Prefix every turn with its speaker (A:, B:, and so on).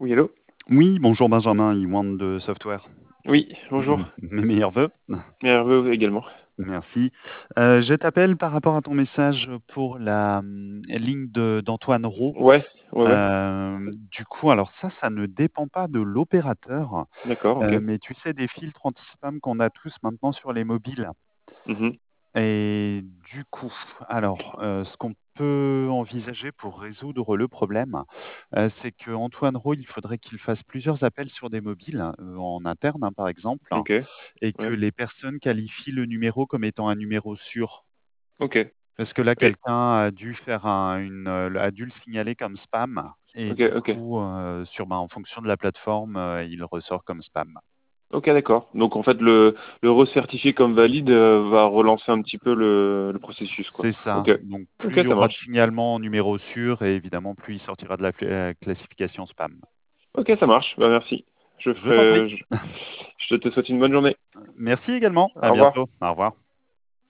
A: Oui, allô?
B: Oui, bonjour Benjamin, Iwan de Software.
A: Oui, bonjour.
B: Mes meilleurs vœux.
A: Merveilleux également.
B: Merci. Je t'appelle par rapport à ton message pour la ligne d'Antoine Roux.
A: Ouais, ouais, ouais.
B: Du coup, alors ça ne dépend pas de l'opérateur,
A: D'accord, ok.
B: mais tu sais, des filtres anti-spam qu'on a tous maintenant sur les mobiles.
A: Mhm.
B: Et du coup, alors, ce qu'on peut envisager pour résoudre le problème, c'est qu'Antoine Roux, il faudrait qu'il fasse plusieurs appels sur des mobiles, en interne, hein, par exemple,
A: Ok,
B: et que
A: ouais.
B: les personnes qualifient le numéro comme étant un numéro sûr.
A: Ok.
B: Parce que là,
A: Et,
B: quelqu'un a dû faire a dû le signaler comme spam, et
A: ok,
B: du
A: ok.
B: coup, en fonction de la plateforme, il ressort comme spam.
A: Ok, d'accord. Donc en fait, le recertifier comme valide va relancer un petit peu le processus, quoi.
B: C'est ça.
A: Ok.
B: Donc, plus
A: Ok,
B: il y
A: ça
B: aura de
A: marche.
B: signalements en numéro sûr, et évidemment, plus il sortira de la classification spam.
A: Ok, ça marche. Bah merci. Je
B: Je t'en prie.
A: ferai. Je te souhaite une bonne journée.
B: Merci également. À
A: Au revoir.
B: bientôt. Au revoir.